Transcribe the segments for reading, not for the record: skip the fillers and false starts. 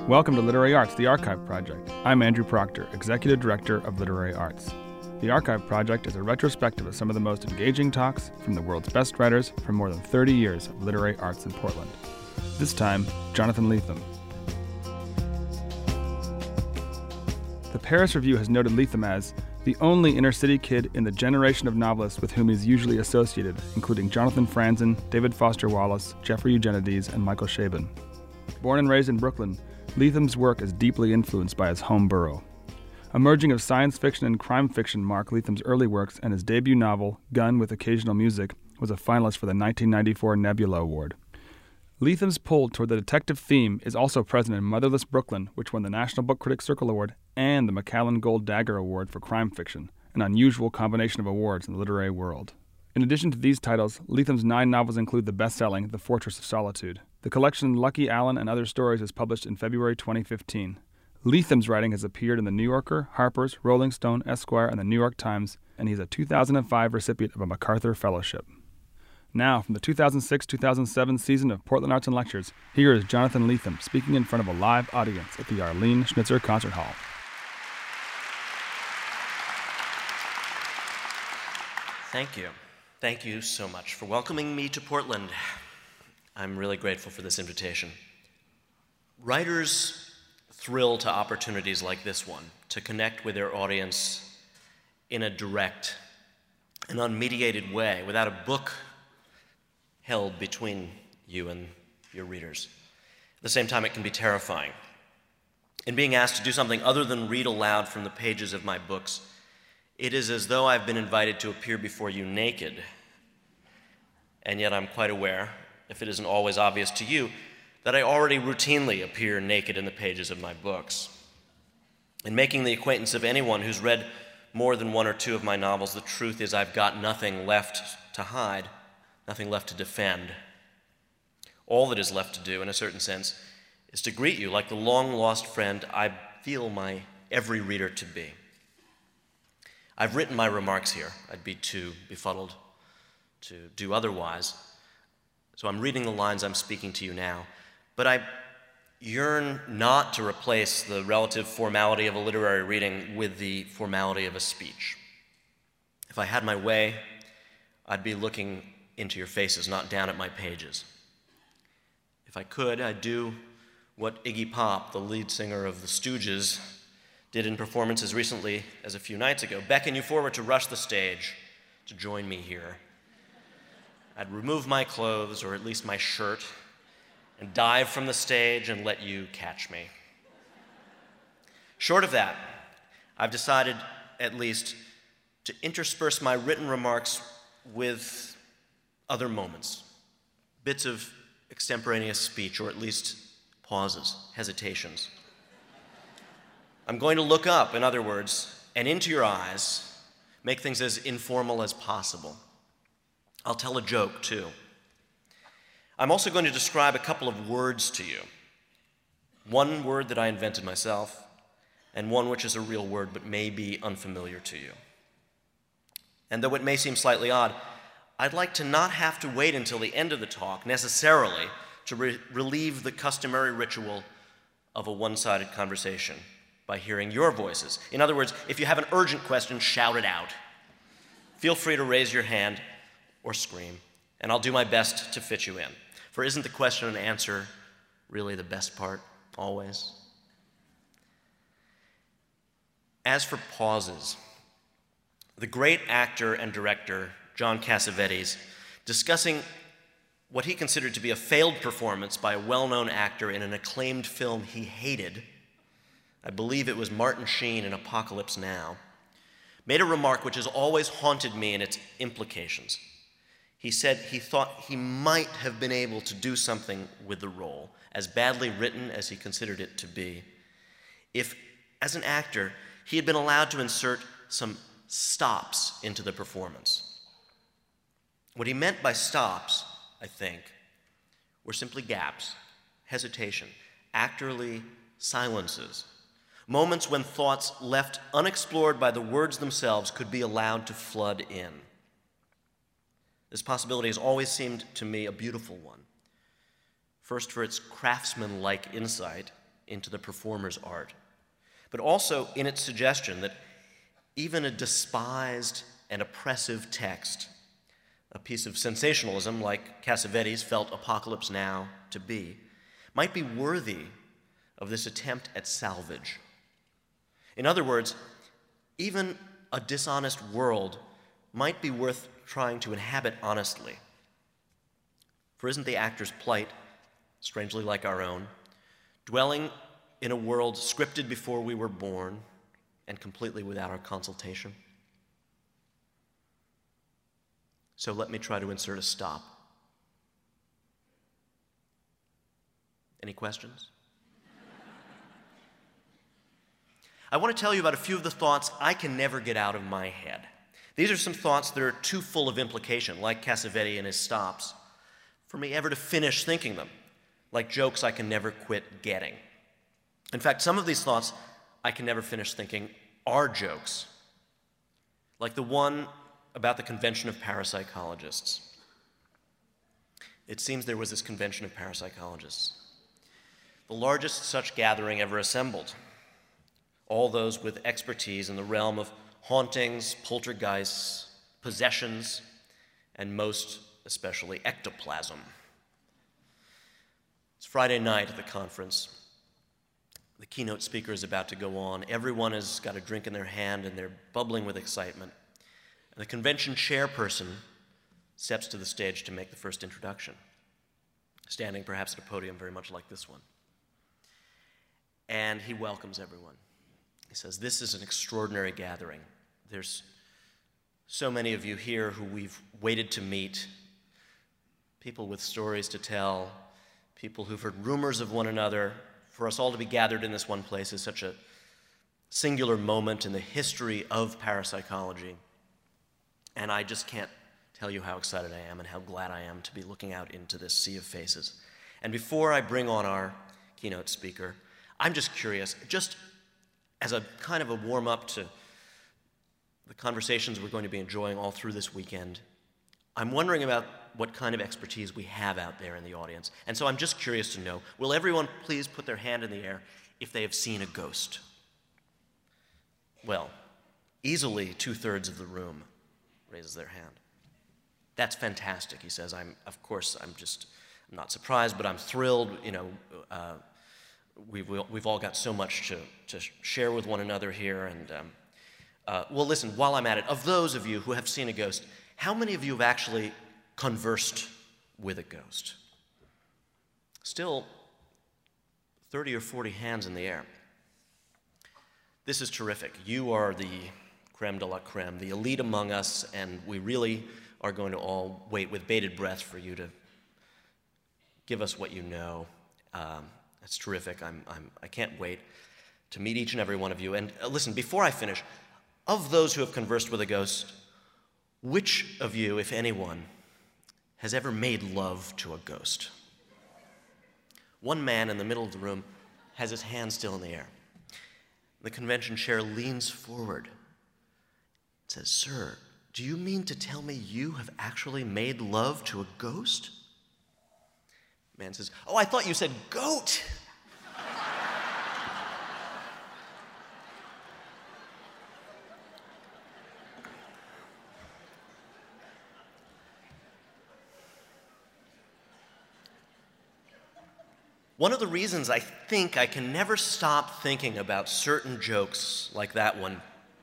Welcome to Literary Arts, the Archive Project. I'm Andrew Proctor, Executive Director of Literary Arts. The Archive Project is a retrospective of some of the most engaging talks from the world's best writers from more than 30 years of literary arts in Portland. This time, Jonathan Lethem. The Paris Review has noted Lethem as the only inner-city kid in the generation of novelists with whom he's usually associated, including Jonathan Franzen, David Foster Wallace, Jeffrey Eugenides, and Michael Chabon. Born and raised in Brooklyn, Lethem's work is deeply influenced by his home borough. A merging of science fiction and crime fiction mark Lethem's early works, and his debut novel, Gun with Occasional Music, was a finalist for the 1994 Nebula Award. Lethem's pull toward the detective theme is also present in Motherless Brooklyn, which won the National Book Critics Circle Award and the Macallan Gold Dagger Award for crime fiction, an unusual combination of awards in the literary world. In addition to these titles, Lethem's 9 novels include the best-selling The Fortress of Solitude. The collection Lucky Allen and Other Stories was published in February 2015. Lethem's writing has appeared in The New Yorker, Harper's, Rolling Stone, Esquire, and The New York Times, and he's a 2005 recipient of a MacArthur Fellowship. Now, from the 2006-2007 season of Portland Arts and Lectures, here is Jonathan Lethem speaking in front of a live audience at the Arlene Schnitzer Concert Hall. Thank you. Thank you so much for welcoming me to Portland. I'm really grateful for this invitation. Writers thrill to opportunities like this one, to connect with their audience in a direct and unmediated way, without a book held between you and your readers. At the same time, it can be terrifying. In being asked to do something other than read aloud from the pages of my books, it is as though I've been invited to appear before you naked. And yet I'm quite aware, if it isn't always obvious to you, that I already routinely appear naked in the pages of my books. In making the acquaintance of anyone who's read more than 1 or 2 of my novels, the truth is I've got nothing left to hide, nothing left to defend. All that is left to do, in a certain sense, is to greet you like the long-lost friend I feel my every reader to be. I've written my remarks here. I'd be too befuddled to do otherwise. So I'm reading the lines I'm speaking to you now. But I yearn not to replace the relative formality of a literary reading with the formality of a speech. If I had my way, I'd be looking into your faces, not down at my pages. If I could, I'd do what Iggy Pop, the lead singer of the Stooges, did in performance as recently as a few nights ago, beckon you forward to rush the stage, to join me here. I'd remove my clothes, or at least my shirt, and dive from the stage and let you catch me. Short of that, I've decided, at least, to intersperse my written remarks with other moments, bits of extemporaneous speech, or at least pauses, hesitations. I'm going to look up, in other words, and into your eyes, make things as informal as possible. I'll tell a joke, too. I'm also going to describe a couple of words to you. One word that I invented myself, and one which is a real word but may be unfamiliar to you. And though it may seem slightly odd, I'd like to not have to wait until the end of the talk, necessarily, to relieve the customary ritual of a one-sided conversation by hearing your voices. In other words, if you have an urgent question, shout it out. Feel free to raise your hand or scream, and I'll do my best to fit you in. For isn't the question and answer really the best part, always? As for pauses, the great actor and director, John Cassavetes, discussing what he considered to be a failed performance by a well-known actor in an acclaimed film he hated, I believe it was Martin Sheen in Apocalypse Now, made a remark which has always haunted me in its implications. He said he thought he might have been able to do something with the role, as badly written as he considered it to be, if, as an actor, he had been allowed to insert some stops into the performance. What he meant by stops, I think, were simply gaps, hesitation, actorly silences, moments when thoughts left unexplored by the words themselves could be allowed to flood in. This possibility has always seemed to me a beautiful one. First, for its craftsman-like insight, into the performer's art, but also in its suggestion that even a despised and oppressive text, a piece of sensationalism like Cassavetes felt Apocalypse Now to be, might be worthy of this attempt at salvage. In other words, even a dishonest world might be worth trying to inhabit honestly. For isn't the actor's plight, strangely like our own, dwelling in a world scripted before we were born and completely without our consultation? So let me try to insert a stop. Any questions? I want to tell you about a few of the thoughts I can never get out of my head. These are some thoughts that are too full of implication, like Cassavetes and his stops, for me ever to finish thinking them, like jokes I can never quit getting. In fact, some of these thoughts I can never finish thinking are jokes, like the one about the convention of parapsychologists. It seems there was this convention of parapsychologists, the largest such gathering ever assembled. All those with expertise in the realm of hauntings, poltergeists, possessions, and most especially ectoplasm. It's Friday night at the conference. The keynote speaker is about to go on. Everyone has got a drink in their hand and they're bubbling with excitement. And the convention chairperson steps to the stage to make the first introduction, standing perhaps at a podium very much like this one. And he welcomes everyone. He says, "This is an extraordinary gathering. There's so many of you here who we've waited to meet, people with stories to tell, people who've heard rumors of one another. For us all to be gathered in this one place is such a singular moment in the history of parapsychology. And I just can't tell you how excited I am and how glad I am to be looking out into this sea of faces. And before I bring on our keynote speaker, I'm just curious, just as a kind of a warm-up to the conversations we're going to be enjoying all through this weekend, I'm wondering about what kind of expertise we have out there in the audience. And so I'm just curious to know, will everyone please put their hand in the air if they have seen a ghost? Well, easily 2/3 of the room raises their hand. That's fantastic, he says. I'm not surprised, but I'm thrilled. We've all got so much to share with one another here. And well, listen, while I'm at it, of those of you who have seen a ghost, how many of you have actually conversed with a ghost? Still 30 or 40 hands in the air. This is terrific. You are the creme de la creme, the elite among us, and we really are going to all wait with bated breath for you to give us what you know. That's terrific. I can't wait to meet each and every one of you. And listen, before I finish, of those who have conversed with a ghost, which of you, if anyone, has ever made love to a ghost? One man in the middle of the room has his hand still in the air. The convention chair leans forward and says, "Sir, do you mean to tell me you have actually made love to a ghost?" The man says, "Oh, I thought you said goat." One of the reasons I think I can never stop thinking about certain jokes like that one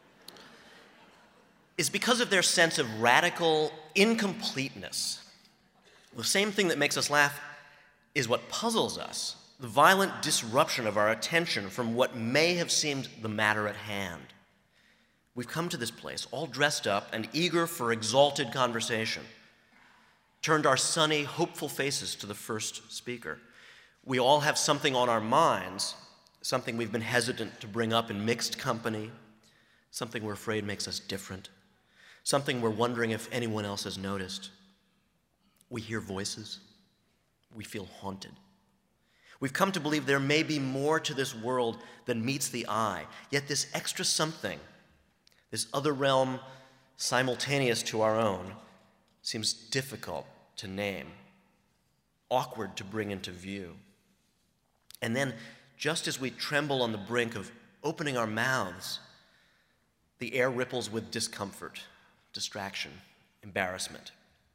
is because of their sense of radical incompleteness. The same thing that makes us laugh is what puzzles us, the violent disruption of our attention from what may have seemed the matter at hand. We've come to this place all dressed up and eager for exalted conversation, turned our sunny, hopeful faces to the first speaker. We all have something on our minds, something we've been hesitant to bring up in mixed company, something we're afraid makes us different, something we're wondering if anyone else has noticed. We hear voices. We feel haunted. We've come to believe there may be more to this world than meets the eye, yet this extra something, this other realm simultaneous to our own, seems difficult to name, awkward to bring into view. And then, just as we tremble on the brink of opening our mouths, the air ripples with discomfort, distraction, embarrassment.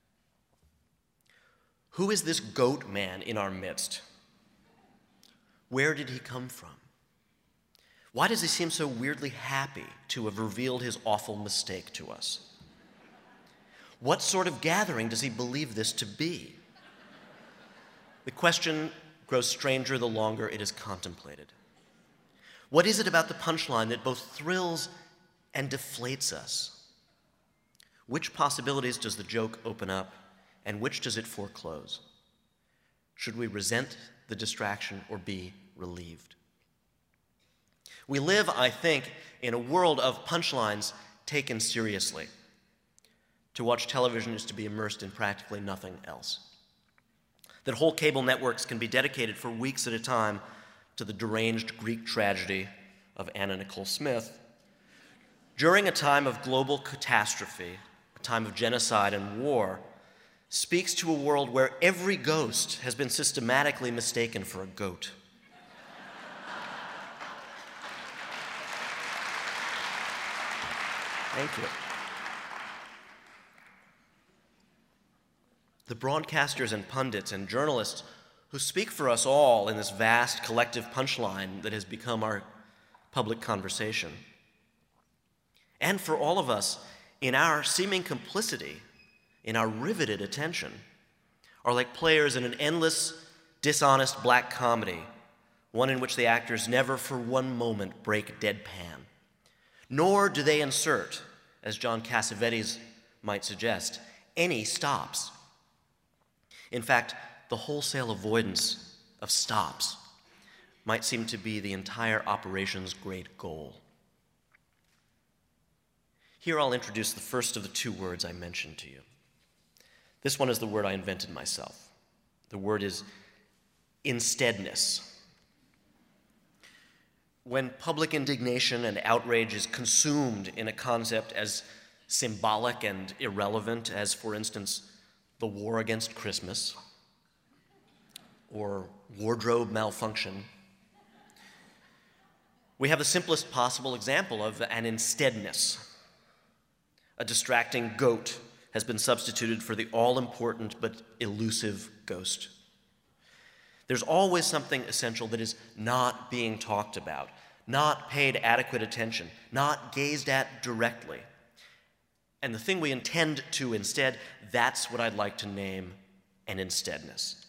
Who is this goat man in our midst? Where did he come from? Why does he seem so weirdly happy to have revealed his awful mistake to us? What sort of gathering does he believe this to be? The question grows stranger the longer it is contemplated. What is it about the punchline that both thrills and deflates us? Which possibilities does the joke open up, and which does it foreclose? Should we resent the distraction or be relieved? We live, I think, in a world of punchlines taken seriously. To watch television is to be immersed in practically nothing else. That whole cable networks can be dedicated for weeks at a time to the deranged Greek tragedy of Anna Nicole Smith. During a time of global catastrophe, a time of genocide and war, speaks to a world where every ghost has been systematically mistaken for a goat. Thank you. The broadcasters and pundits and journalists who speak for us all in this vast collective punchline that has become our public conversation, and for all of us in our seeming complicity, in our riveted attention, are like players in an endless, dishonest black comedy, one in which the actors never for one moment break deadpan. Nor do they insert, as John Cassavetes might suggest, any stops. In fact, the wholesale avoidance of stops might seem to be the entire operation's great goal. Here I'll introduce the first of the two words I mentioned to you. This one is the word I invented myself. The word is insteadness. When public indignation and outrage is consumed in a concept as symbolic and irrelevant as, for instance, the war against Christmas or wardrobe malfunction, we have the simplest possible example of an insteadness. A distracting goat has been substituted for the all-important but elusive ghost. There's always something essential that is not being talked about, not paid adequate attention, not gazed at directly. And the thing we intend to instead, that's what I'd like to name an insteadness.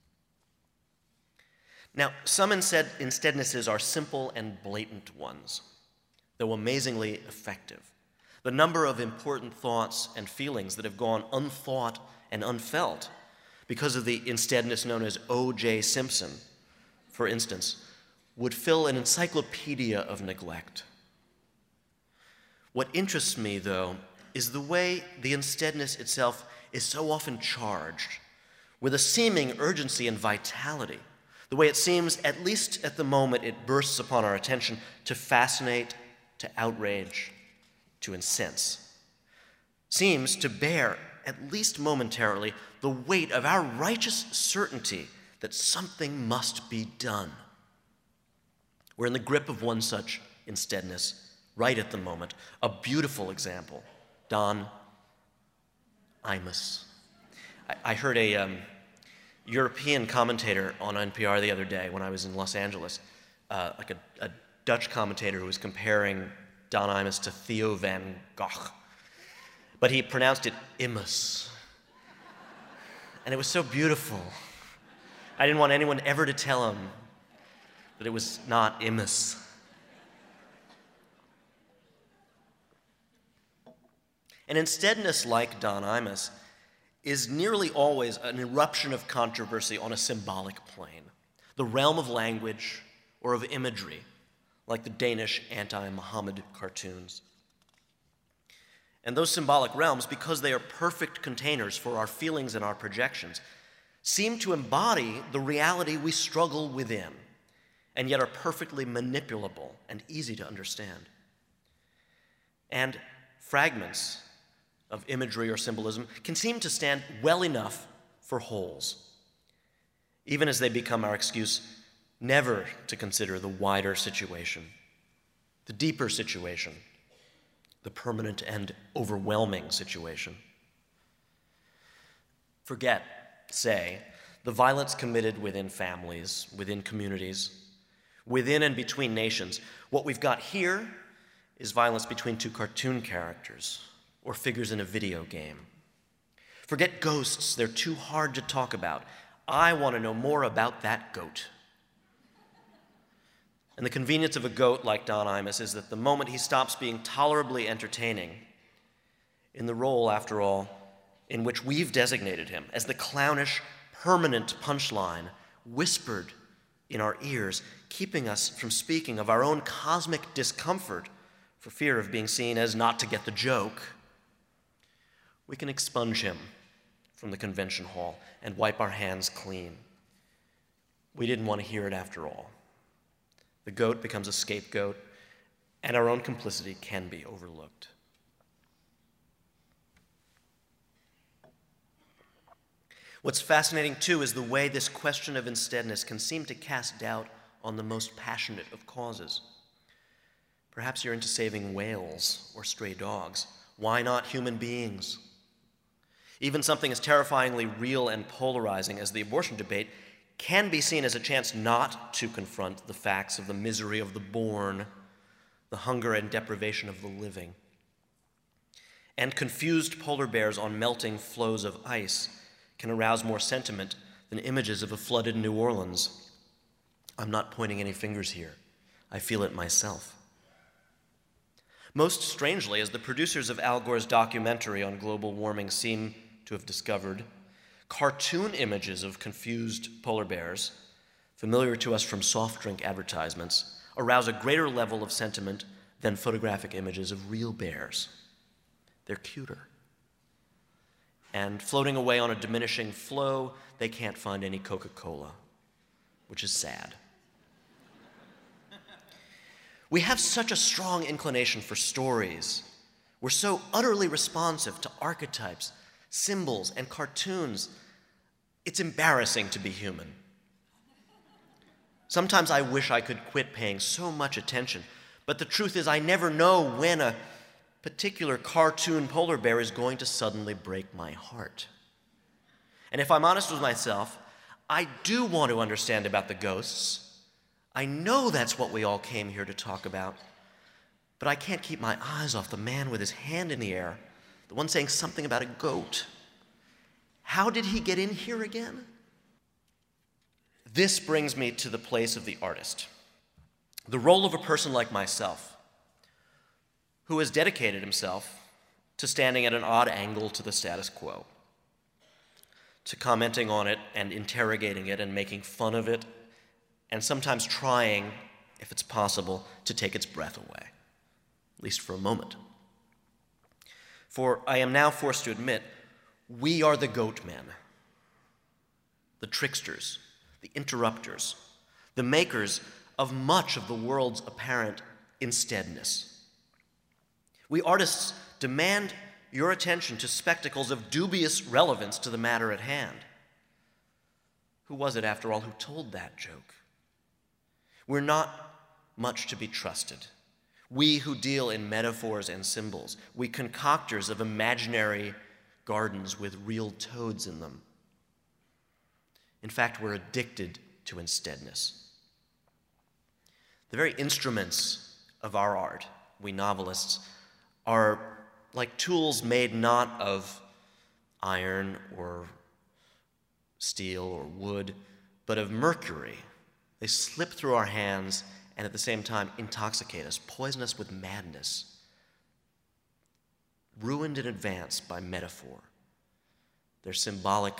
Now, some insteadnesses are simple and blatant ones, though amazingly effective. The number of important thoughts and feelings that have gone unthought and unfelt because of the insteadness known as O.J. Simpson, for instance, would fill an encyclopedia of neglect. What interests me, though, is the way the insteadness itself is so often charged with a seeming urgency and vitality, the way it seems, at least at the moment it bursts upon our attention, to fascinate, to outrage, to incense, seems to bear, at least momentarily, the weight of our righteous certainty that something must be done. We're in the grip of one such insteadness right at the moment, a beautiful example. Don Imus. I heard a European commentator on NPR the other day when I was in Los Angeles, like a Dutch commentator who was comparing Don Imus to Theo van Gogh. But he pronounced it Imus. And it was so beautiful. I didn't want anyone ever to tell him that it was not Imus. An insteadness like Don Imus is nearly always an eruption of controversy on a symbolic plane, the realm of language or of imagery, like the Danish anti-Muhammad cartoons. And those symbolic realms, because they are perfect containers for our feelings and our projections, seem to embody the reality we struggle within, and yet are perfectly manipulable and easy to understand. And fragments of imagery or symbolism can seem to stand well enough for wholes, even as they become our excuse never to consider the wider situation, the deeper situation, the permanent and overwhelming situation. Forget, say, the violence committed within families, within communities, within and between nations. What we've got here is violence between two cartoon characters or figures in a video game. Forget ghosts, they're too hard to talk about. I want to know more about that goat. And the convenience of a goat like Don Imus is that the moment he stops being tolerably entertaining, in the role, after all, in which we've designated him as the clownish, permanent punchline whispered in our ears, keeping us from speaking of our own cosmic discomfort for fear of being seen as not to get the joke, we can expunge him from the convention hall and wipe our hands clean. We didn't want to hear it after all. The goat becomes a scapegoat, and our own complicity can be overlooked. What's fascinating, too, is the way this question of insteadness can seem to cast doubt on the most passionate of causes. Perhaps you're into saving whales or stray dogs. Why not human beings? Even something as terrifyingly real and polarizing as the abortion debate can be seen as a chance not to confront the facts of the misery of the born, the hunger and deprivation of the living. And confused polar bears on melting floes of ice can arouse more sentiment than images of a flooded New Orleans. I'm not pointing any fingers here. I feel it myself. Most strangely, as the producers of Al Gore's documentary on global warming seem to have discovered, cartoon images of confused polar bears, familiar to us from soft drink advertisements, arouse a greater level of sentiment than photographic images of real bears. They're cuter. And floating away on a diminishing flow, they can't find any Coca-Cola, which is sad. We have such a strong inclination for stories. We're so utterly responsive to archetypes, symbols, and cartoons. It's embarrassing to be human. Sometimes I wish I could quit paying so much attention, but the truth is I never know when a particular cartoon polar bear is going to suddenly break my heart. And if I'm honest with myself, I do want to understand about the ghosts. I know that's what we all came here to talk about, but I can't keep my eyes off the man with his hand in the air, the one saying something about a goat. How did he get in here again? This brings me to the place of the artist, the role of a person like myself, who has dedicated himself to standing at an odd angle to the status quo, to commenting on it and interrogating it and making fun of it, and sometimes trying, if it's possible, to take its breath away, at least for a moment. For I am now forced to admit, we are the goat men, the tricksters, the interrupters, the makers of much of the world's apparent insteadness. We artists demand your attention to spectacles of dubious relevance to the matter at hand. Who was it, after all, who told that joke? We're not much to be trusted. We who deal in metaphors and symbols, we concoctors of imaginary gardens with real toads in them. In fact, we're addicted to insteadness. The very instruments of our art, we novelists, are like tools made not of iron or steel or wood, but of mercury. They slip through our hands and at the same time intoxicate us, poison us with madness, ruined in advance by metaphor. They're symbolic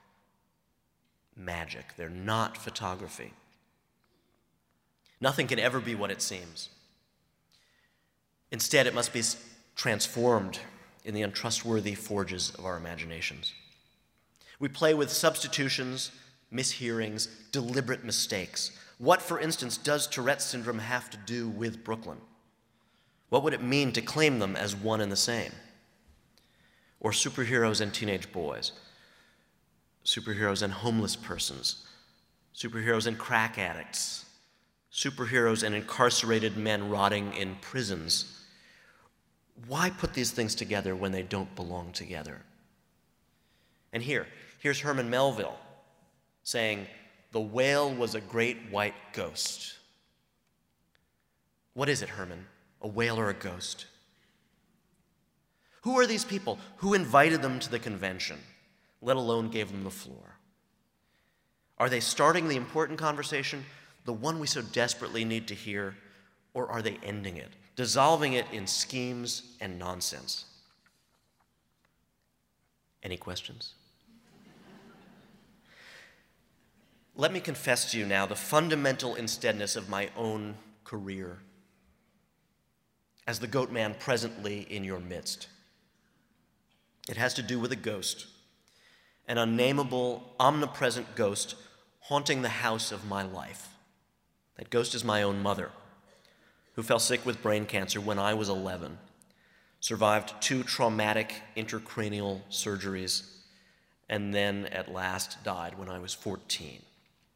magic. They're not photography. Nothing can ever be what it seems. Instead, it must be transformed in the untrustworthy forges of our imaginations. We play with substitutions, mishearings, deliberate mistakes. What, for instance, does Tourette's syndrome have to do with Brooklyn? What would it mean to claim them as one and the same? Or superheroes and teenage boys, superheroes and homeless persons, superheroes and crack addicts, superheroes and incarcerated men rotting in prisons. Why put these things together when they don't belong together? And here's Herman Melville saying, "The whale was a great white ghost." What is it, Herman? A whale or a ghost? Who are these people? Who invited them to the convention, let alone gave them the floor? Are they starting the important conversation, the one we so desperately need to hear, or are they ending it, dissolving it in schemes and nonsense? Any questions? Let me confess to you now the fundamental insteadness of my own career as the goat man presently in your midst. It has to do with a ghost, an unnameable, omnipresent ghost haunting the house of my life. That ghost is my own mother, who fell sick with brain cancer when I was 11, survived 2 traumatic intracranial surgeries, and then at last died when I was 14.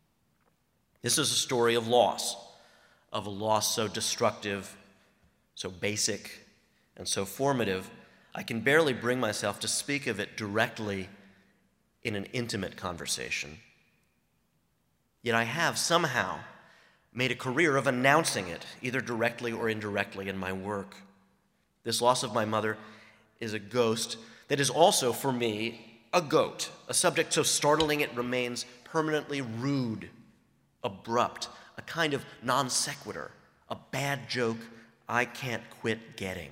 This is a story of a loss so destructive, so basic, and so formative, I can barely bring myself to speak of it directly in an intimate conversation. Yet I have somehow made a career of announcing it, either directly or indirectly, in my work. This loss of my mother is a ghost that is also, for me, a goat, a subject so startling it remains permanently rude, abrupt, a kind of non sequitur, a bad joke I can't quit getting.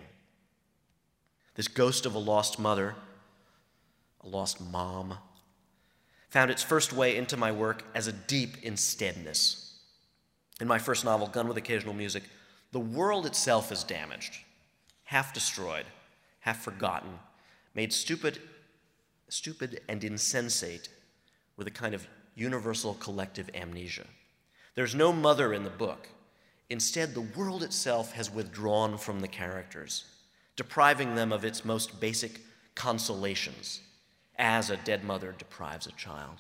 This ghost of a lost mother, a lost mom, found its first way into my work as a deep insteadness. In my first novel, Gun with Occasional Music, the world itself is damaged, half destroyed, half forgotten, made stupid and insensate with a kind of universal collective amnesia. There's no mother in the book. Instead, the world itself has withdrawn from the characters, depriving them of its most basic consolations, as a dead mother deprives a child.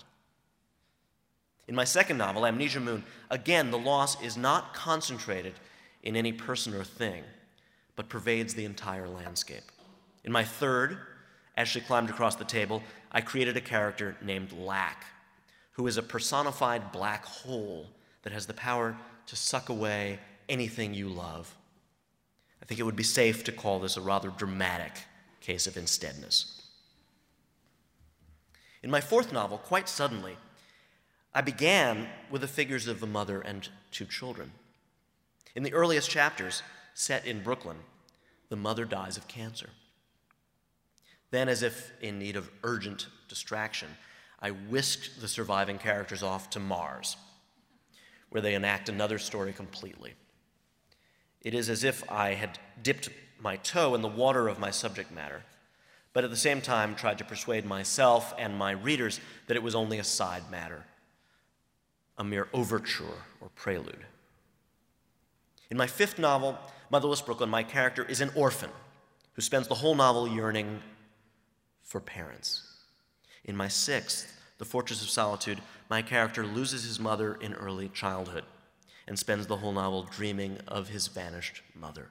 In my second novel, Amnesia Moon, again, the loss is not concentrated in any person or thing, but pervades the entire landscape. In my third, As She Climbed Across the Table, I created a character named Lack, who is a personified black hole that has the power to suck away anything you love. I think it would be safe to call this a rather dramatic case of insteadness. In my fourth novel, quite suddenly, I began with the figures of a mother and 2 children. In the earliest chapters, set in Brooklyn, the mother dies of cancer. Then, as if in need of urgent distraction, I whisked the surviving characters off to Mars, where they enact another story completely. It is as if I had dipped my toe in the water of my subject matter, but at the same time tried to persuade myself and my readers that it was only a side matter, a mere overture or prelude. In my fifth novel, Motherless Brooklyn, my character is an orphan who spends the whole novel yearning for parents. In my sixth, The Fortress of Solitude, my character loses his mother in early childhood and spends the whole novel dreaming of his vanished mother.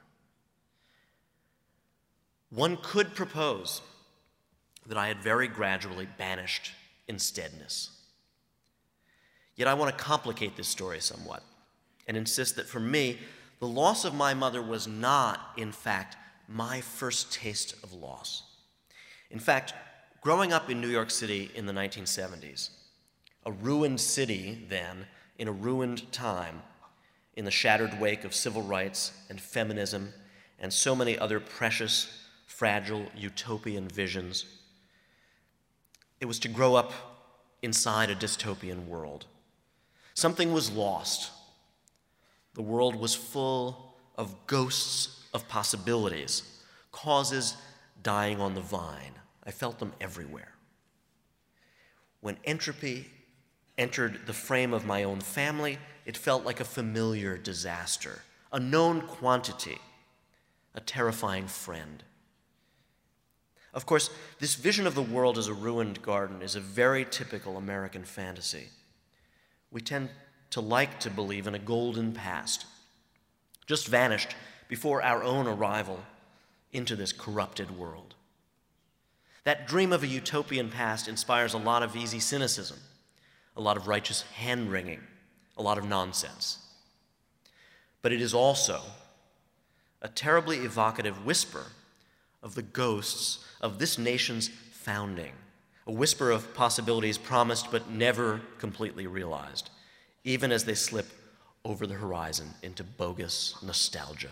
One could propose that I had very gradually banished insteadness. Yet I want to complicate this story somewhat and insist that for me, the loss of my mother was not, in fact, my first taste of loss. In fact, growing up in New York City in the 1970s, a ruined city then, in a ruined time, in the shattered wake of civil rights and feminism and so many other precious, fragile, utopian visions, it was to grow up inside a dystopian world. Something was lost. The world was full of ghosts of possibilities, causes dying on the vine. I felt them everywhere. When entropy entered the frame of my own family, it felt like a familiar disaster, a known quantity, a terrifying friend. Of course, this vision of the world as a ruined garden is a very typical American fantasy. We tend to like to believe in a golden past, just vanished before our own arrival into this corrupted world. That dream of a utopian past inspires a lot of easy cynicism, a lot of righteous hand-wringing, a lot of nonsense. But it is also a terribly evocative whisper of the ghosts of this nation's founding, a whisper of possibilities promised but never completely realized, even as they slip over the horizon into bogus nostalgia.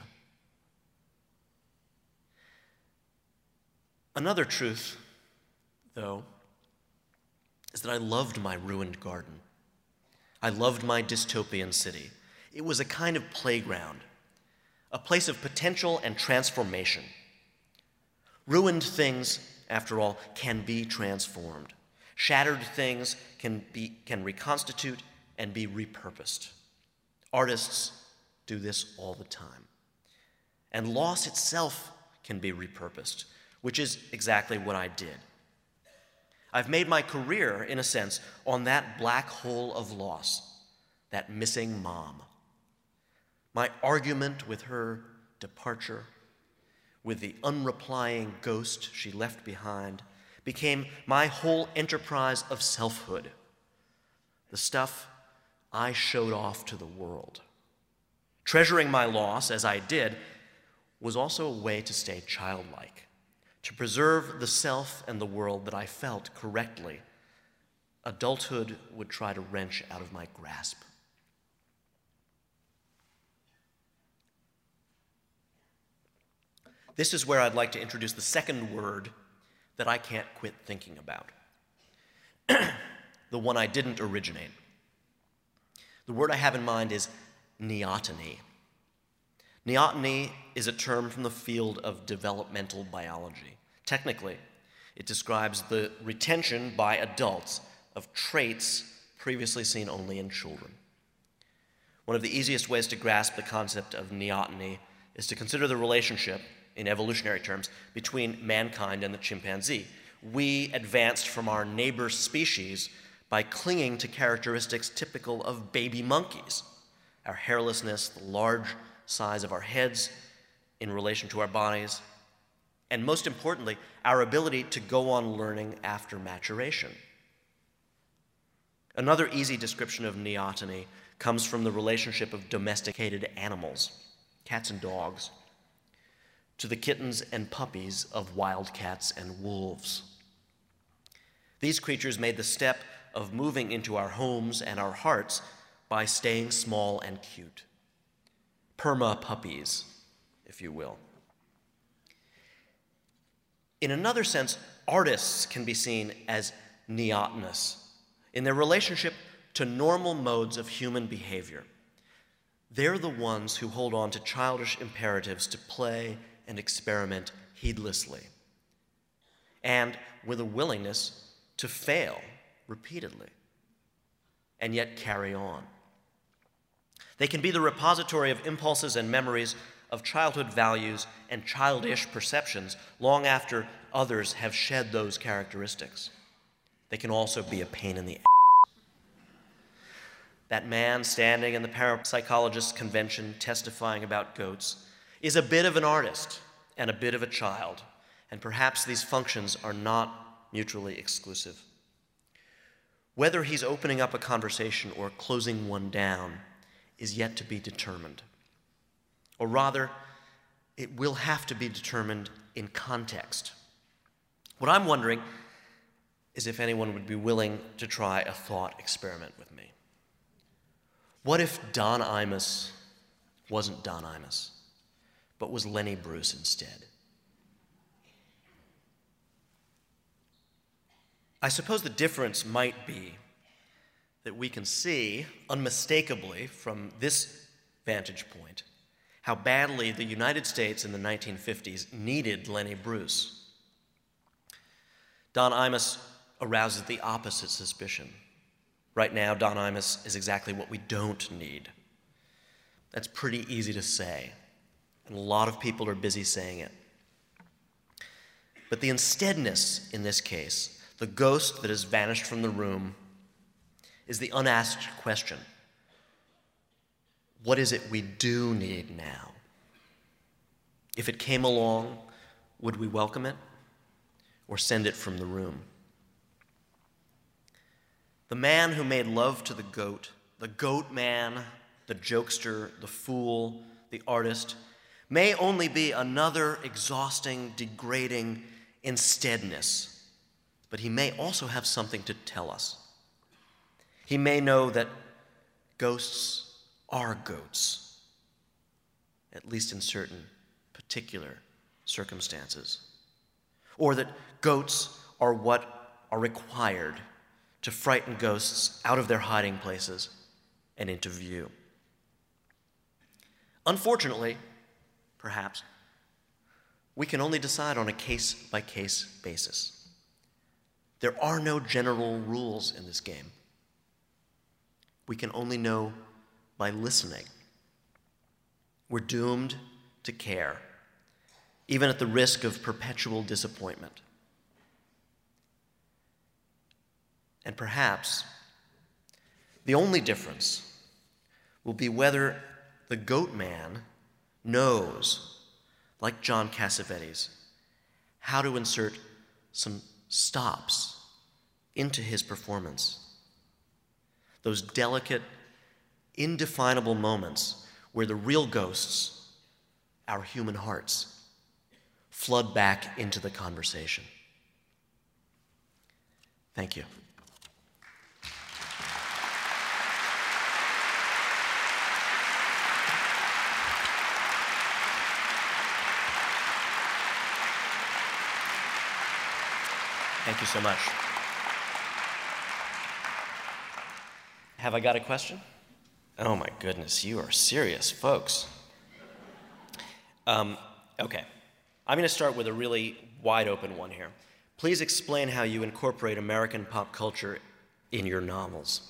Another truth, though, is that I loved my ruined garden. I loved my dystopian city. It was a kind of playground, a place of potential and transformation. Ruined things, after all, can be transformed. Shattered things can reconstitute and be repurposed. Artists do this all the time. And loss itself can be repurposed, which is exactly what I did. I've made my career, in a sense, on that black hole of loss, that missing mom. My argument with her departure, with the unreplying ghost she left behind, became my whole enterprise of selfhood, the stuff I showed off to the world. Treasuring my loss, as I did, was also a way to stay childlike, to preserve the self and the world that I felt correctly, adulthood would try to wrench out of my grasp. This is where I'd like to introduce the second word that I can't quit thinking about, the one I didn't originate. The word I have in mind is neoteny. Neoteny is a term from the field of developmental biology. Technically, it describes the retention by adults of traits previously seen only in children. One of the easiest ways to grasp the concept of neoteny is to consider the relationship, in evolutionary terms, between mankind and the chimpanzee. We advanced from our neighbor species by clinging to characteristics typical of baby monkeys: our hairlessness, the large size of our heads in relation to our bodies, and most importantly, our ability to go on learning after maturation. Another easy description of neoteny comes from the relationship of domesticated animals, cats and dogs, to the kittens and puppies of wildcats and wolves. These creatures made the step of moving into our homes and our hearts by staying small and cute. Perma-puppies, if you will. In another sense, artists can be seen as neotenous in their relationship to normal modes of human behavior. They're the ones who hold on to childish imperatives to play and experiment heedlessly, and with a willingness to fail repeatedly, and yet carry on. They can be the repository of impulses and memories of childhood values and childish perceptions long after others have shed those characteristics. They can also be a pain in the ass. That man standing in the parapsychologist's convention testifying about goats is a bit of an artist and a bit of a child, and perhaps these functions are not mutually exclusive. Whether he's opening up a conversation or closing one down is yet to be determined. Or rather, it will have to be determined in context. What I'm wondering is if anyone would be willing to try a thought experiment with me. What if Don Imus wasn't Don Imus, but was Lenny Bruce instead? I suppose the difference might be that we can see unmistakably from this vantage point how badly the United States in the 1950s needed Lenny Bruce. Don Imus arouses the opposite suspicion. Right now, Don Imus is exactly what we don't need. That's pretty easy to say, and a lot of people are busy saying it. But the insteadness in this case, the ghost that has vanished from the room, is the unasked question. What is it we do need now? If it came along, would we welcome it or send it from the room? The man who made love to the goat man, the jokester, the fool, the artist, may only be another exhausting, degrading insteadness, but he may also have something to tell us. He may know that ghosts are goats, at least in certain particular circumstances, or that goats are what are required to frighten ghosts out of their hiding places and into view. Unfortunately, perhaps, we can only decide on a case-by-case basis. There are no general rules in this game. We can only know by listening. We're doomed to care, even at the risk of perpetual disappointment. And perhaps the only difference will be whether the goat man knows, like John Cassavetes, how to insert some stops into his performance. Those delicate, indefinable moments where the real ghosts, our human hearts, flood back into the conversation. Thank you. Thank you so much. Have I got a question? Oh my goodness, you are serious folks. Okay, I'm going to start with a really wide open one here. Please explain how you incorporate American pop culture in your novels.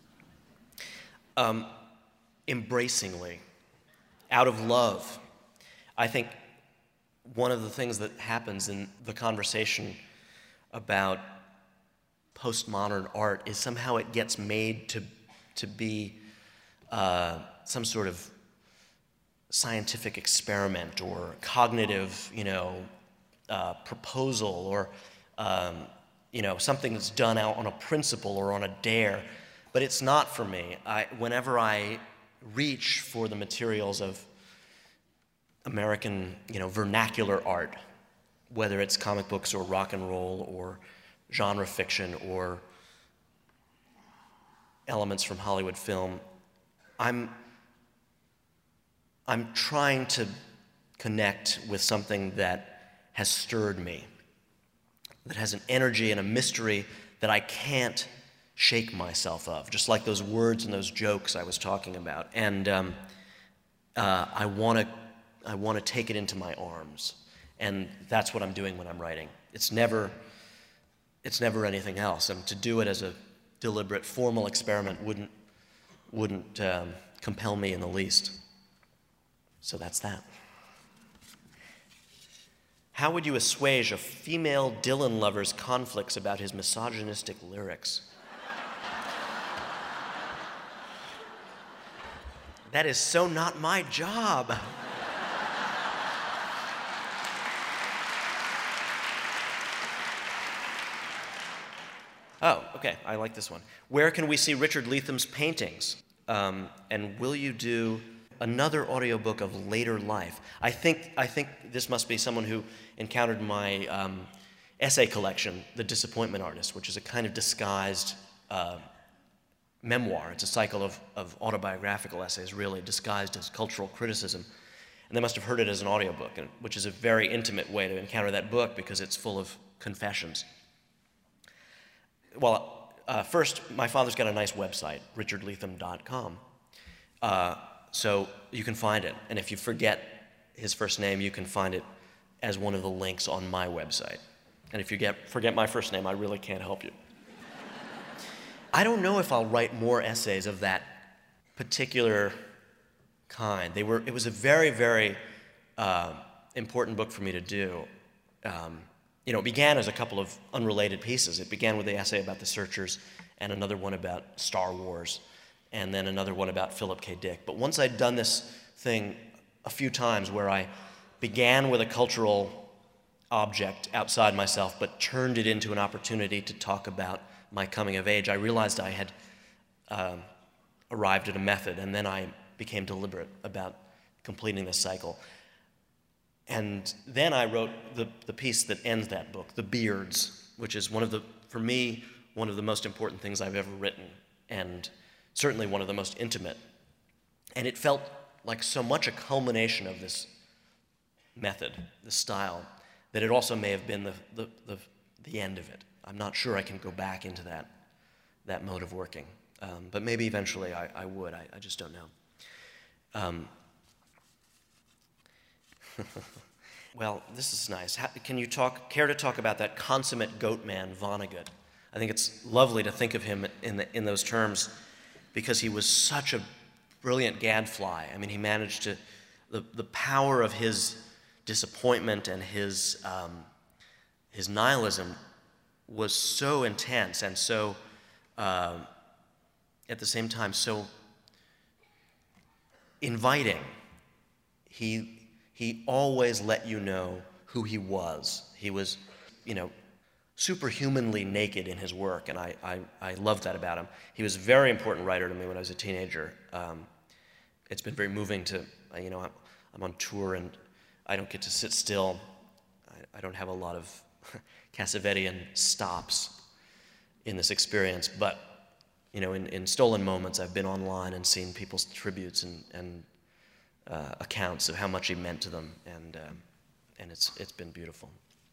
Embracingly, out of love. I think one of the things that happens in the conversation about postmodern art is somehow it gets made to be some sort of scientific experiment or cognitive, proposal or, something that's done out on a principle or on a dare. But it's not for me. Whenever I reach for the materials of American, vernacular art, whether it's comic books or rock and roll or genre fiction or elements from Hollywood film, I'm trying to connect with something that has stirred me, that has an energy and a mystery that I can't shake myself of, just like those words and those jokes I was talking about. And I want to take it into my arms. And that's what I'm doing when I'm writing. It's never anything else. And to do it as a deliberate, formal experiment wouldn't compel me in the least. So that's that. How would you assuage a female Dylan lover's conflicts about his misogynistic lyrics? That is so not my job. Oh, okay, I like this one. Where can we see Richard Letham's paintings? And will you do another audiobook of later life? I think this must be someone who encountered my essay collection, The Disappointment Artist, which is a kind of disguised memoir. It's a cycle of autobiographical essays, really, disguised as cultural criticism. And they must have heard it as an audiobook, which is a very intimate way to encounter that book because it's full of confessions. Well, first, my father's got a nice website, richardletham.com. So you can find it. And if you forget his first name, you can find it as one of the links on my website. And if you forget my first name, I really can't help you. I don't know if I'll write more essays of that particular kind. It was a very, very important book for me to do. it began as a couple of unrelated pieces. It began with the essay about the Searchers and another one about Star Wars, and then another one about Philip K. Dick. But once I'd done this thing a few times where I began with a cultural object outside myself but turned it into an opportunity to talk about my coming of age, I realized I had arrived at a method, and then I became deliberate about completing this cycle. And then I wrote the piece that ends that book, The Beards, which is for me, one of the most important things I've ever written, and certainly one of the most intimate. And it felt like so much a culmination of this method, this style, that it also may have been the end of it. I'm not sure I can go back into that mode of working. But maybe eventually I would. I just don't know. Well, this is nice. Can you care to talk about that consummate goat man, Vonnegut? I think it's lovely to think of him in those terms because he was such a brilliant gadfly. I mean, he managed to, the power of his disappointment and his nihilism was so intense and so, at the same time, so inviting. He always let you know who he was. He was, superhumanly naked in his work, and I loved that about him. He was a very important writer to me when I was a teenager. It's been very moving to, I'm on tour and I don't get to sit still. I don't have a lot of Cassavetes stops in this experience, but in stolen moments, I've been online and seen people's tributes and accounts of how much he meant to them, and it's been beautiful.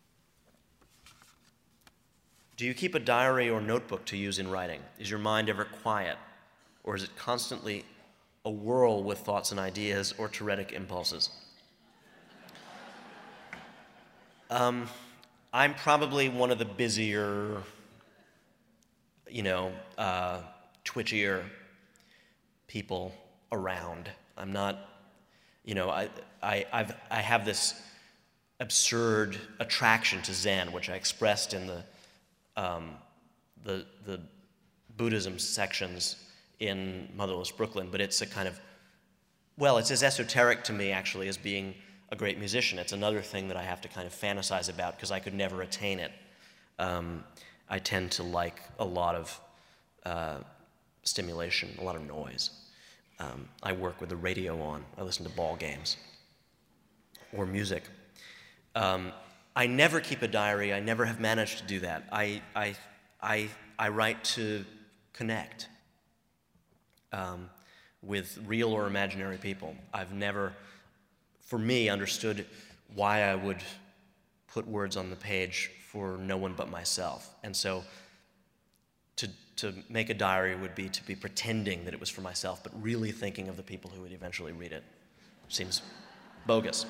Do you keep a diary or notebook to use in writing? Is your mind ever quiet, or is it constantly a whirl with thoughts and ideas or twitteric impulses? I'm probably one of the busier, twitchier people around. I'm not, I have this absurd attraction to Zen, which I expressed in the Buddhism sections in Motherless Brooklyn, but it's a kind of, it's as esoteric to me actually as being a great musician. It's another thing that I have to kind of fantasize about because I could never attain it. I tend to like a lot of stimulation, a lot of noise. I work with the radio on. I listen to ball games or music. I never keep a diary. I never have managed to do that. I write to connect with real or imaginary people. I've never, for me, understood why I would put words on the page for no one but myself. And so to make a diary would be to be pretending that it was for myself, but really thinking of the people who would eventually read it. Seems bogus.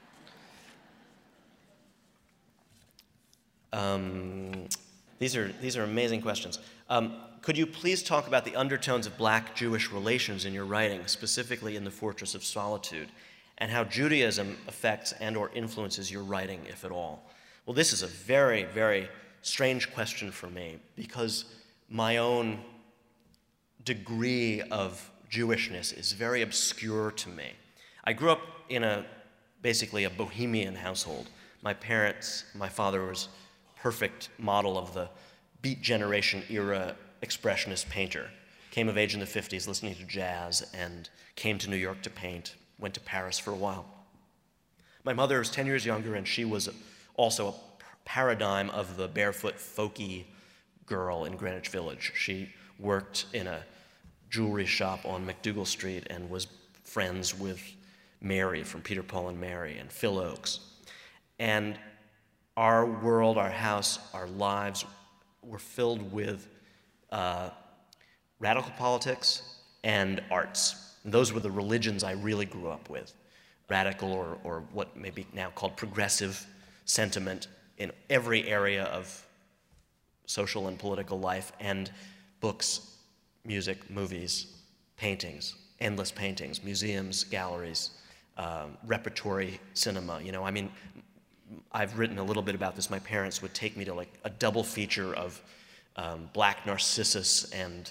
These are amazing questions. Could you please talk about the undertones of Black-Jewish relations in your writing, specifically in The Fortress of Solitude, and how Judaism affects and or influences your writing, if at all? Well, this is a very, very strange question for me because my own degree of Jewishness is very obscure to me. I grew up in basically a bohemian household. My father was perfect model of the Beat Generation era expressionist painter. Came of age in the 50s listening to jazz and came to New York to paint, went to Paris for a while. My mother was 10 years younger, and she was also a paradigm of the barefoot folky girl in Greenwich Village. She worked in a jewelry shop on McDougal Street and was friends with Mary from Peter, Paul and Mary and Phil Oakes. And our world, our house, our lives were filled with radical politics and arts. And those were the religions I really grew up with. Radical or what may be now called progressive sentiment in every area of social and political life, and books, music, movies, paintings, endless paintings, museums, galleries, repertory cinema. I've written a little bit about this. My parents would take me to like a double feature of Black Narcissus and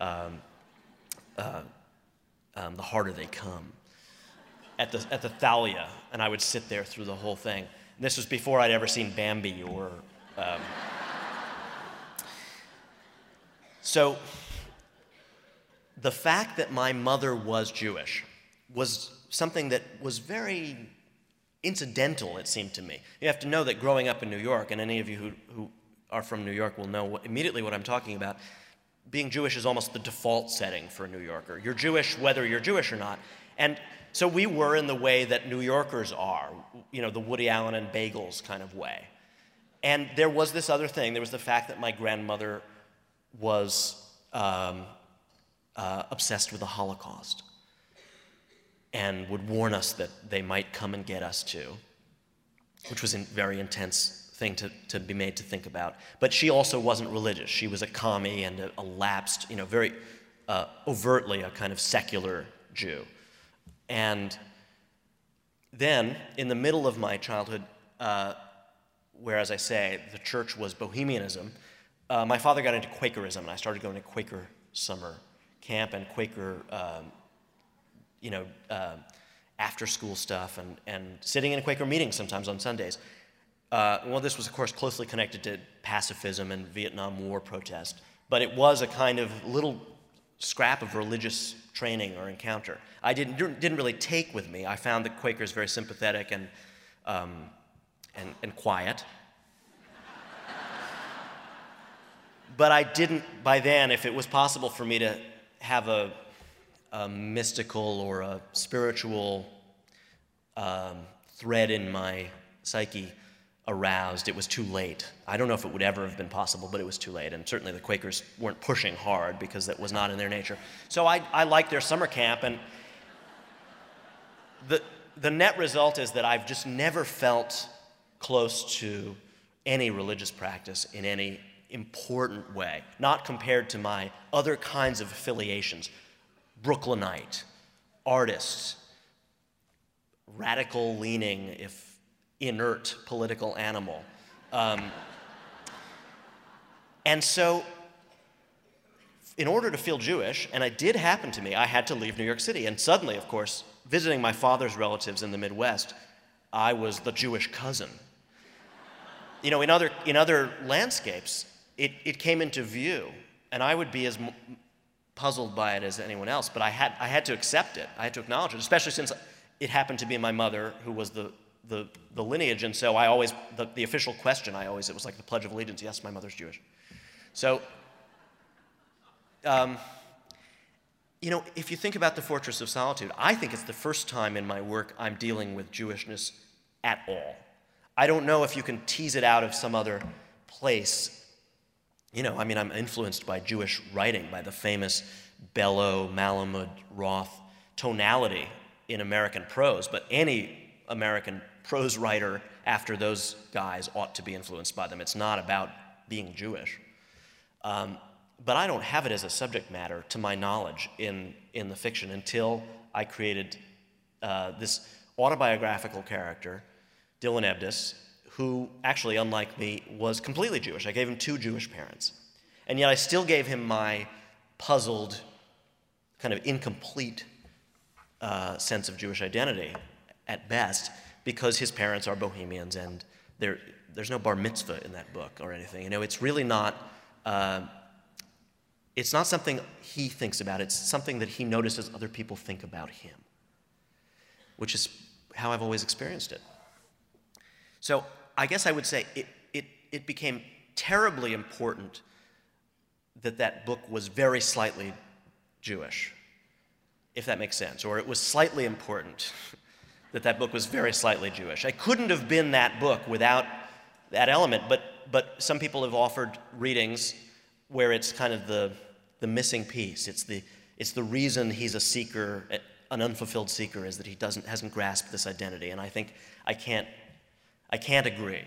The Harder They Come at the Thalia, and I would sit there through the whole thing. And this was before I'd ever seen Bambi or. So the fact that my mother was Jewish was something that was very incidental, it seemed to me. You have to know that growing up in New York, and any of you who are from New York will know immediately what I'm talking about, being Jewish is almost the default setting for a New Yorker. You're Jewish whether you're Jewish or not. And so we were in the way that New Yorkers are, you know, the Woody Allen and bagels kind of way. And there was this other thing. There was the fact that my grandmother was obsessed with the Holocaust and would warn us that they might come and get us too, which was a very intense thing to be made to think about. But she also wasn't religious. She was a commie and a lapsed, you know, very overtly a kind of secular Jew. And then, in the middle of my childhood, where, as I say, the church was Bohemianism, my father got into Quakerism, and I started going to Quaker summer camp and Quaker, after-school stuff, and sitting in Quaker meetings sometimes on Sundays. Well, this was, of course, closely connected to pacifism and Vietnam War protest, but it was a kind of little scrap of religious training or encounter. I didn't really take with me. I found the Quakers very sympathetic and quiet. But I didn't, by then, if it was possible for me to have a mystical or a spiritual thread in my psyche aroused, it was too late. I don't know if it would ever have been possible, but it was too late. And certainly the Quakers weren't pushing hard because that was not in their nature. So I liked their summer camp, and the net result is that I've just never felt close to any religious practice in any important way, not compared to my other kinds of affiliations. Brooklynite, artists, radical leaning, if inert political animal. And so, in order to feel Jewish, and it did happen to me, I had to leave New York City. And suddenly, of course, visiting my father's relatives in the Midwest, I was the Jewish cousin. You know, in other landscapes, it came into view, and I would be as puzzled by it as anyone else, but I had to accept it. I had to acknowledge it, especially since it happened to be my mother who was the lineage, and so I always, the official question, it was like the Pledge of Allegiance, yes, my mother's Jewish. So, you know, if you think about the Fortress of Solitude, I think it's the first time in my work I'm dealing with Jewishness at all. I don't know if you can tease it out of some other place. You know, I mean, I'm influenced by Jewish writing, by the famous Bellow, Malamud, Roth tonality in American prose, but any American prose writer after those guys ought to be influenced by them. It's not about being Jewish. But I don't have it as a subject matter, to my knowledge, in the fiction until I created this autobiographical character, Dylan Ebdus, who actually, unlike me, was completely Jewish. I gave him 2 Jewish parents. And yet I still gave him my puzzled, kind of incomplete sense of Jewish identity, at best, because his parents are Bohemians, and there's no bar mitzvah in that book or anything. You know, it's really not, it's not something he thinks about. It's something that he notices other people think about him, which is how I've always experienced it. So I guess I would say it became terribly important that book was very slightly Jewish, if that makes sense, or it was slightly important that book was very slightly Jewish. I couldn't have been that book without that element, but some people have offered readings where it's kind of the missing piece. It's the reason he's a seeker, an unfulfilled seeker, is that he hasn't grasped this identity, and I think I can't agree.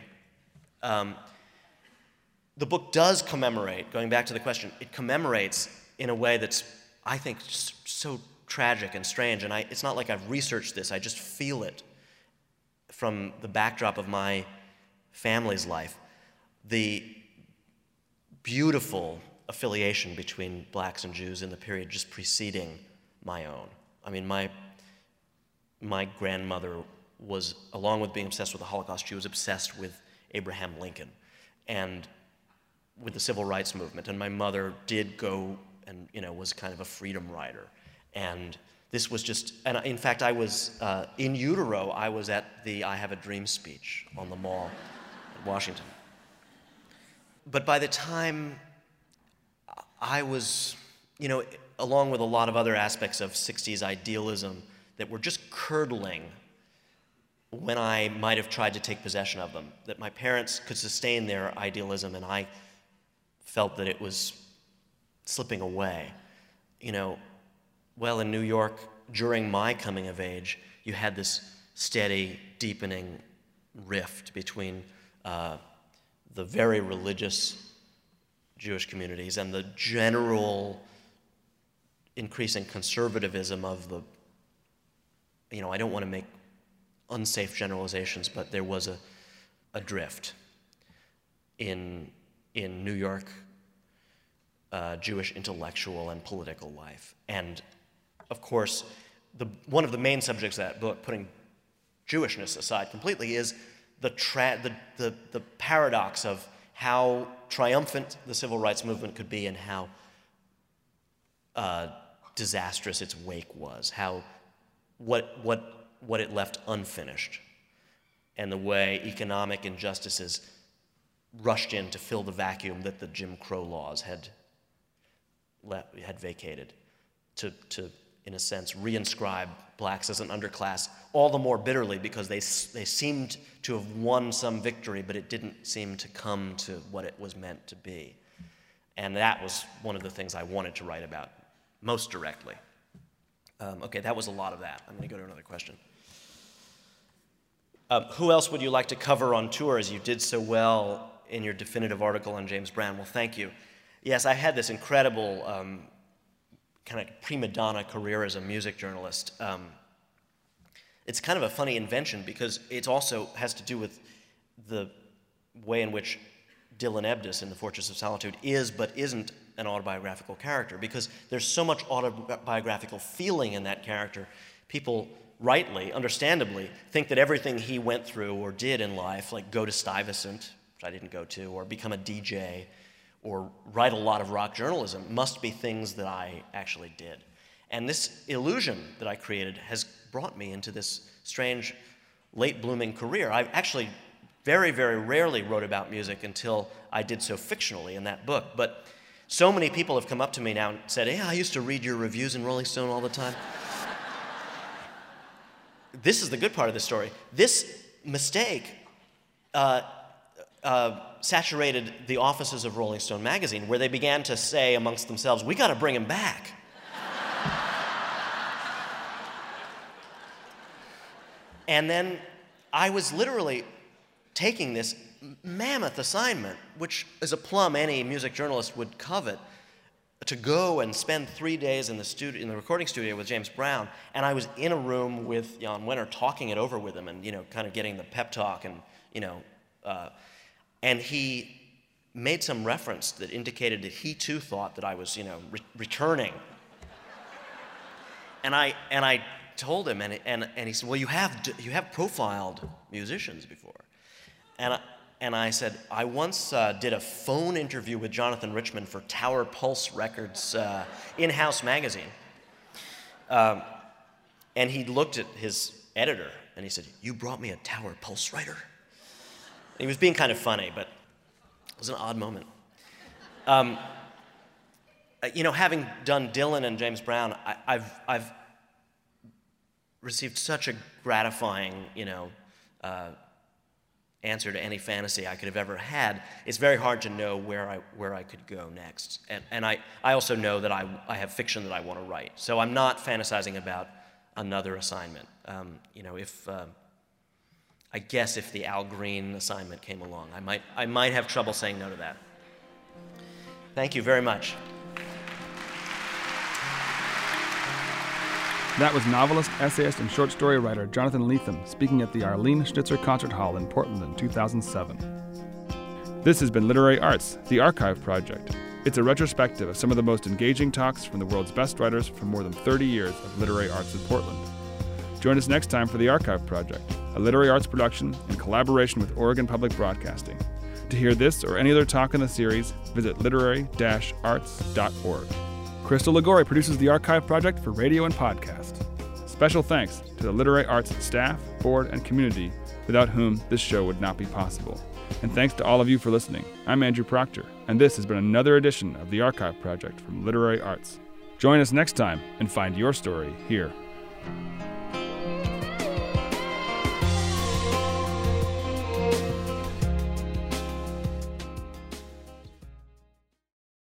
The book does commemorate, going back to the question, it commemorates in a way that's, I think, just so tragic and strange, and it's not like I've researched this, I just feel it from the backdrop of my family's life, the beautiful affiliation between blacks and Jews in the period just preceding my own. I mean, my grandmother was, along with being obsessed with the Holocaust, she was obsessed with Abraham Lincoln and with the civil rights movement. And my mother did go and, was kind of a freedom rider. And this was just, and in fact, I was, in utero, I was at the I Have a Dream speech on the Mall in Washington. But by the time I was, along with a lot of other aspects of 60s idealism that were just curdling when I might have tried to take possession of them, that my parents could sustain their idealism and I felt that it was slipping away. Well, in New York, during my coming of age, you had this steady, deepening rift between the very religious Jewish communities and the general increasing conservatism of the, I don't want to make unsafe generalizations, but there was a drift in New York Jewish intellectual and political life. And of course, one of the main subjects of that book, putting Jewishness aside completely, is the paradox of how triumphant the civil rights movement could be and how disastrous its wake was, what it left unfinished, and the way economic injustices rushed in to fill the vacuum that the Jim Crow laws had vacated, to in a sense reinscribe blacks as an underclass, all the more bitterly because they seemed to have won some victory, but it didn't seem to come to what it was meant to be. And that was one of the things I wanted to write about most directly. Okay, that was a lot of that. I'm going to go to another question. Who else would you like to cover on tour, as you did so well in your definitive article on James Brown? Well, thank you. Yes, I had this incredible kind of prima donna career as a music journalist. It's kind of a funny invention because it also has to do with the way in which Dylan Ebdus in The Fortress of Solitude is but isn't an autobiographical character, because there's so much autobiographical feeling in that character. People rightly, understandably, think that everything he went through or did in life, like go to Stuyvesant, which I didn't go to, or become a DJ, or write a lot of rock journalism, must be things that I actually did. And this illusion that I created has brought me into this strange, late-blooming career. I actually very, very rarely wrote about music until I did so fictionally in that book. But so many people have come up to me now and said, "Hey, I used to read your reviews in Rolling Stone all the time." This is the good part of the story. This mistake saturated the offices of Rolling Stone magazine, where they began to say amongst themselves, "We got to bring him back." And then I was literally taking this mammoth assignment, which is a plum any music journalist would covet, to go and spend 3 days in the recording studio with James Brown. And I was in a room with Jan Wenner, talking it over with him, and kind of getting the pep talk, and and he made some reference that indicated that he too thought that I was returning. And I told him, and he said, "Well, you have profiled musicians before," and I said, "I once did a phone interview with Jonathan Richman for Tower Pulse Records in-house magazine," and he looked at his editor and he said, "You brought me a Tower Pulse writer?" He was being kind of funny, but it was an odd moment. Having done Dylan and James Brown, I've received such a gratifying, answer to any fantasy I could have ever had. It's very hard to know where I could go next. And I also know that I have fiction that I want to write. So I'm not fantasizing about another assignment. I guess if the Al Green assignment came along, I might have trouble saying no to that. Thank you very much. That was novelist, essayist, and short story writer Jonathan Lethem speaking at the Arlene Schnitzer Concert Hall in Portland in 2007. This has been Literary Arts, the Archive Project. It's a retrospective of some of the most engaging talks from the world's best writers from more than 30 years of literary arts in Portland. Join us next time for the Archive Project, a literary arts production in collaboration with Oregon Public Broadcasting. To hear this or any other talk in the series, visit literary-arts.org. Crystal Ligori produces the Archive Project for radio and podcast. Special thanks to the Literary Arts staff, board, and community, without whom this show would not be possible. And thanks to all of you for listening. I'm Andrew Proctor, and this has been another edition of the Archive Project from Literary Arts. Join us next time and find your story here.